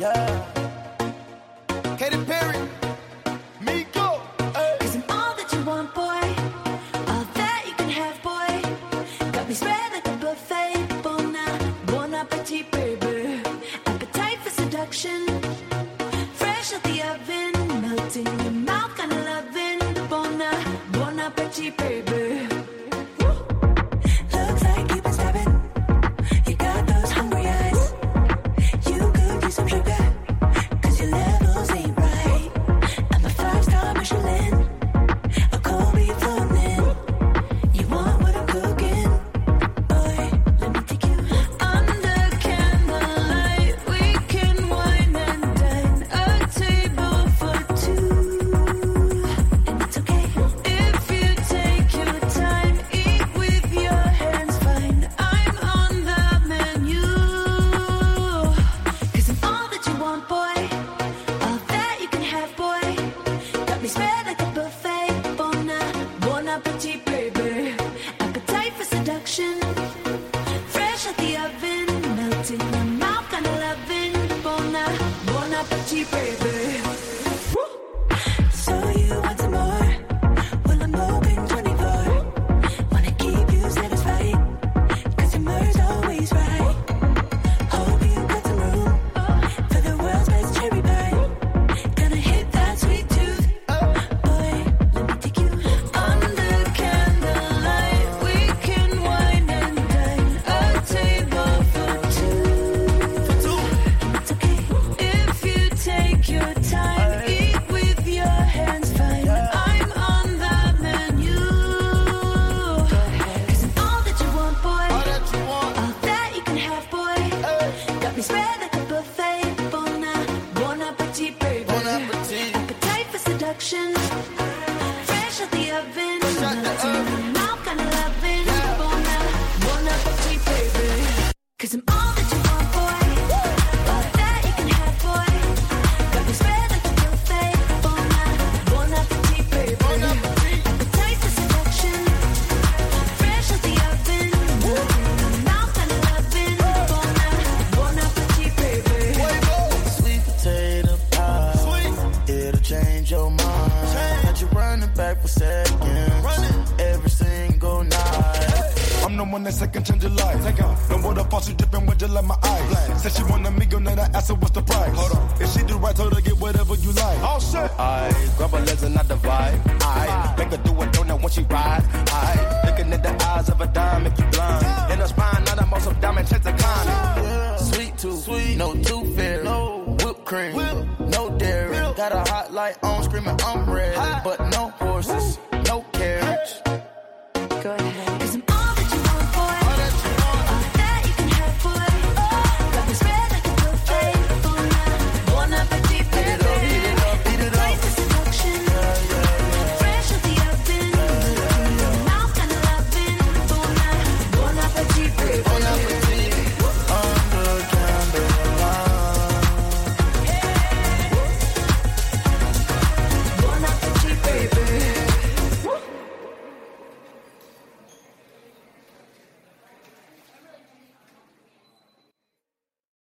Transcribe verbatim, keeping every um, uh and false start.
Yeah. Katy Perry, Miko. Hey. Cause I'm all that you want, boy. All that you can have, boy. Got me spread like a buffet. Bon, bon appetit, baby. Appetite for seduction. Fresh out the oven. Melting in your mouth, kinda loving. Bon, bon appetit, baby. But